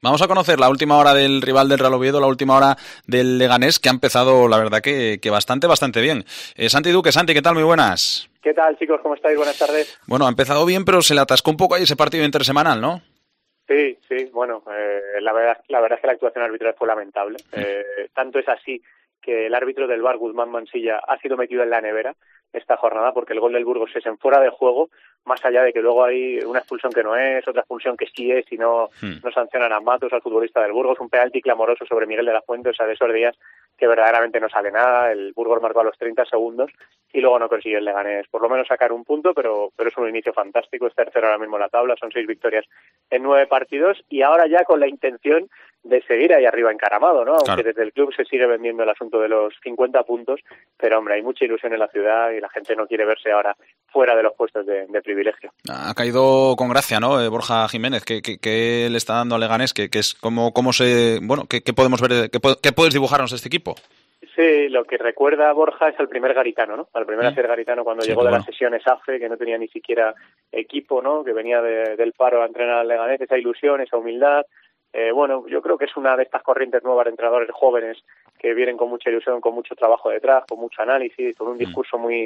Vamos a conocer la última hora del rival del Real Oviedo, la última hora del Leganés, que ha empezado, la verdad, que bastante bien. Santi Duque, Santi, ¿qué tal? Muy buenas. ¿Qué tal, chicos? ¿Cómo estáis? Buenas tardes. Bueno, ha empezado bien, pero se le atascó un poco ahí ese partido intersemanal, ¿no? Sí, bueno, la verdad es que la actuación arbitral fue lamentable. Tanto es así que el árbitro del VAR, Guzmán Mansilla, ha sido metido en la nevera esta jornada porque el gol del Burgos es en fuera de juego, más allá de que luego hay una expulsión que no es, otra expulsión que sí es y no sancionan a Matos, al futbolista del Burgos, un penalti clamoroso sobre Miguel de la Fuente, o sea, de esos días que verdaderamente no sale nada. El Burgos marcó a los 30 segundos y luego no consiguió el Leganés por lo menos sacar un punto, pero es un inicio fantástico, es tercero ahora mismo en la tabla, son 6 victorias en 9 partidos y ahora ya con la intención de seguir ahí arriba encaramado, ¿no? Aunque claro, desde el club se sigue vendiendo el asunto de los 50 puntos, pero hombre, hay mucha ilusión en la ciudad y la gente no quiere verse ahora fuera de los puestos de privilegio. Ha caído con gracia, ¿no? Borja Jiménez, que le está dando a Leganés, que es cómo se, bueno, ¿qué podemos ver, qué puedes dibujarnos de este equipo? Sí, lo que recuerda a Borja es al primer Garitano, ¿no? Al primer hacer Garitano cuando llegó de la sesión ESAFE, que no tenía ni siquiera equipo, ¿no? Que venía del paro a entrenar al Leganés, esa ilusión, esa humildad. Bueno, yo creo que es una de estas corrientes nuevas de entrenadores jóvenes que vienen con mucha ilusión, con mucho trabajo detrás, con mucho análisis, con un discurso muy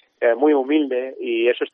humilde, y eso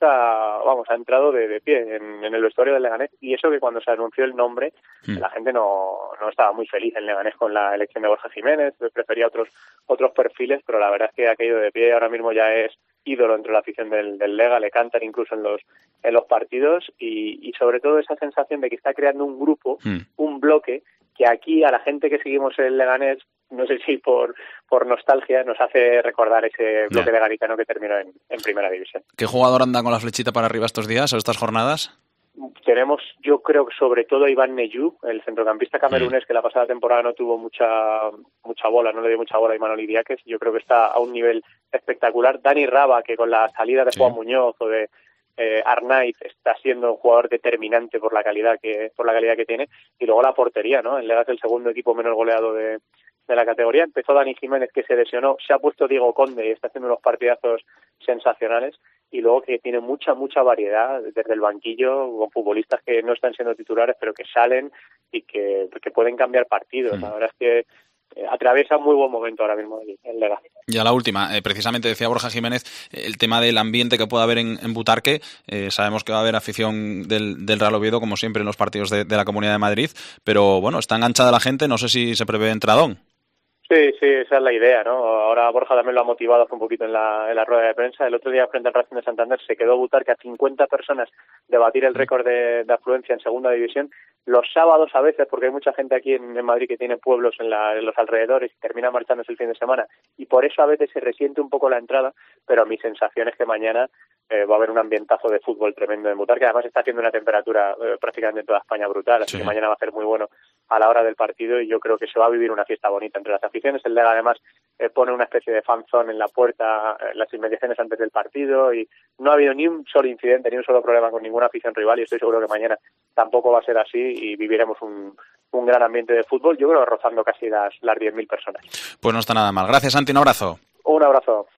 ha entrado de pie en el vestuario del Leganés, y eso que cuando se anunció el nombre la gente no estaba muy feliz en Leganés con la elección de Borja Jiménez, prefería otros perfiles, pero la verdad es que ha caído de pie, ahora mismo ya es ídolo entre la afición del Lega, le cantan incluso en los partidos, y sobre todo esa sensación de que está creando un grupo, un bloque, que aquí a la gente que seguimos el Leganés, no sé si por nostalgia, nos hace recordar ese bloque de Garitano que terminó en primera división. ¿Qué jugador anda con la flechita para arriba estos días o estas jornadas? Tenemos, yo creo que sobre todo Iván Neyou, el centrocampista camerunés que la pasada temporada no tuvo mucha bola, no le dio mucha bola a Imanol Idiáquez, yo creo que está a un nivel espectacular. Dani Raba, que con la salida de Juan Muñoz o de Arnaiz está siendo un jugador determinante por la calidad que tiene, y luego la portería, ¿no? El Lega es el segundo equipo menos goleado de la categoría. Empezó Dani Jiménez, que se lesionó, se ha puesto Diego Conde y está haciendo unos partidazos sensacionales, y luego que tiene mucha variedad desde el banquillo, con futbolistas que no están siendo titulares pero que salen y que pueden cambiar partidos. La verdad es que atraviesa un muy buen momento ahora mismo el Lega. Y a la última, precisamente decía Borja Jiménez, el tema del ambiente que puede haber en Butarque. Sabemos que va a haber afición del Real Oviedo, como siempre en los partidos de la Comunidad de Madrid, pero bueno, está enganchada la gente, no sé si se prevé entradón. Sí, esa es la idea, ¿no? Ahora Borja también lo ha motivado hace un poquito en la rueda de prensa. El otro día frente al Racing de Santander se quedó Butarque a 50 personas de batir el récord de afluencia en segunda división. Los sábados a veces, porque hay mucha gente aquí en Madrid que tiene pueblos en los alrededores y termina marchándose el fin de semana, y por eso a veces se resiente un poco la entrada, pero mi sensación es que mañana va a haber un ambientazo de fútbol tremendo en Butarque. Además está haciendo una temperatura prácticamente en toda España brutal, así que mañana va a ser muy bueno a la hora del partido, y yo creo que se va a vivir una fiesta bonita entre las aficiones. El Lega además pone una especie de fanzone en la puerta, en las inmediaciones antes del partido, y no ha habido ni un solo incidente, ni un solo problema con ninguna afición rival, y estoy seguro que mañana tampoco va a ser así y viviremos un gran ambiente de fútbol, yo creo rozando casi las 10.000 personas. Pues no está nada mal. Gracias, Santi, un abrazo. Un abrazo.